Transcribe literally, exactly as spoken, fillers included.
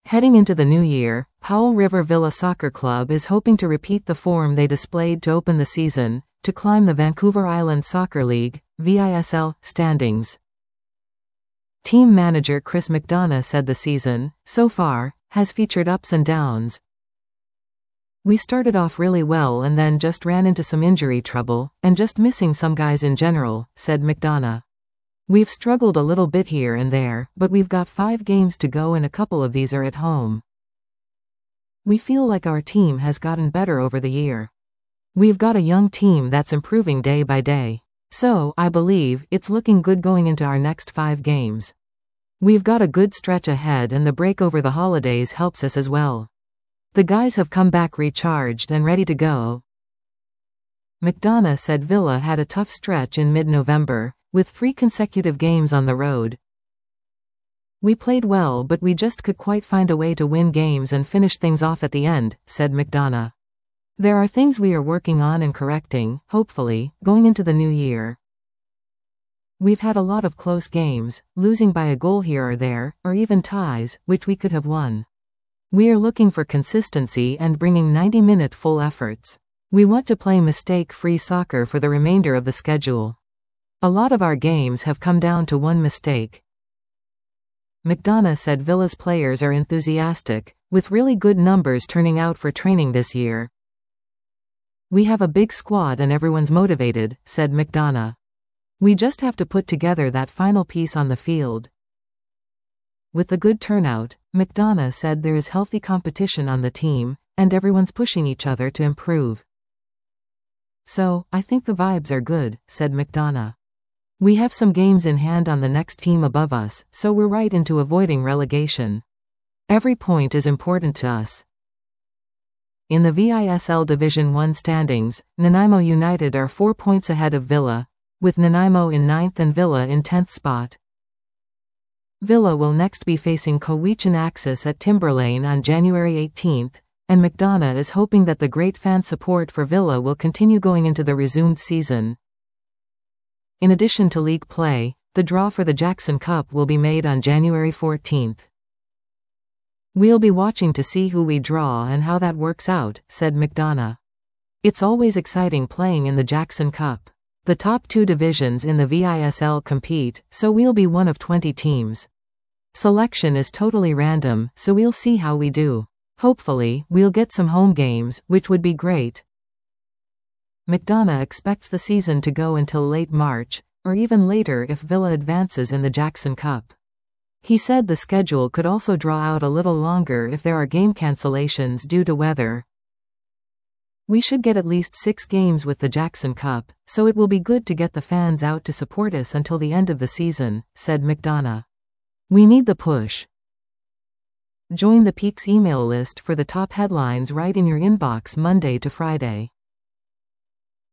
Heading into the new year, Powell River Villa Soccer Club is hoping to repeat the form they displayed to open the season, to climb the Vancouver Island Soccer League, V I S L, standings. Team manager Chris McDonough said the season, so far, has featured ups and downs. "We started off really well and then just ran into some injury trouble, and just missing some guys in general," said McDonough. "We've struggled a little bit here and there, but we've got five games to go and a couple of these are at home. We feel like our team has gotten better over the year. We've got a young team that's improving day by day. So, I believe, it's looking good going into our next five games. We've got a good stretch ahead and the break over the holidays helps us as well. The guys have come back recharged and ready to go." McDonough said Villa had a tough stretch in mid-November, with three consecutive games on the road. "We played well but we just could quite find a way to win games and finish things off at the end," said McDonough. "There are things we are working on and correcting, hopefully, going into the new year. We've had a lot of close games, losing by a goal here or there, or even ties, which we could have won. We are looking for consistency and bringing ninety-minute full efforts. We want to play mistake-free soccer for the remainder of the schedule. A lot of our games have come down to one mistake." McDonough said Villa's players are enthusiastic, with really good numbers turning out for training this year. "We have a big squad and everyone's motivated," said McDonough. "We just have to put together that final piece on the field." With the good turnout, McDonough said there is healthy competition on the team, and everyone's pushing each other to improve. "So, I think the vibes are good," said McDonough. "We have some games in hand on the next team above us, so we're right into avoiding relegation. Every point is important to us." In the V I S L Division one standings, Nanaimo United are four points ahead of Villa, with Nanaimo in ninth and Villa in tenth spot. Villa will next be facing Cowichan Axis at Timberlane on January eighteenth, and McDonough is hoping that the great fan support for Villa will continue going into the resumed season. In addition to league play, the draw for the Jackson Cup will be made on January fourteenth. "We'll be watching to see who we draw and how that works out," said McDonough. "It's always exciting playing in the Jackson Cup. The top two divisions in the V I S L compete, so we'll be one of twenty teams. Selection is totally random, so we'll see how we do. Hopefully, we'll get some home games, which would be great." McDonough expects the season to go until late March, or even later if Villa advances in the Jackson Cup. He said the schedule could also draw out a little longer if there are game cancellations due to weather. "We should get at least six games with the Jackson Cup, so it will be good to get the fans out to support us until the end of the season," said McDonough. "We need the push." Join the Peaks email list for the top headlines right in your inbox Monday to Friday.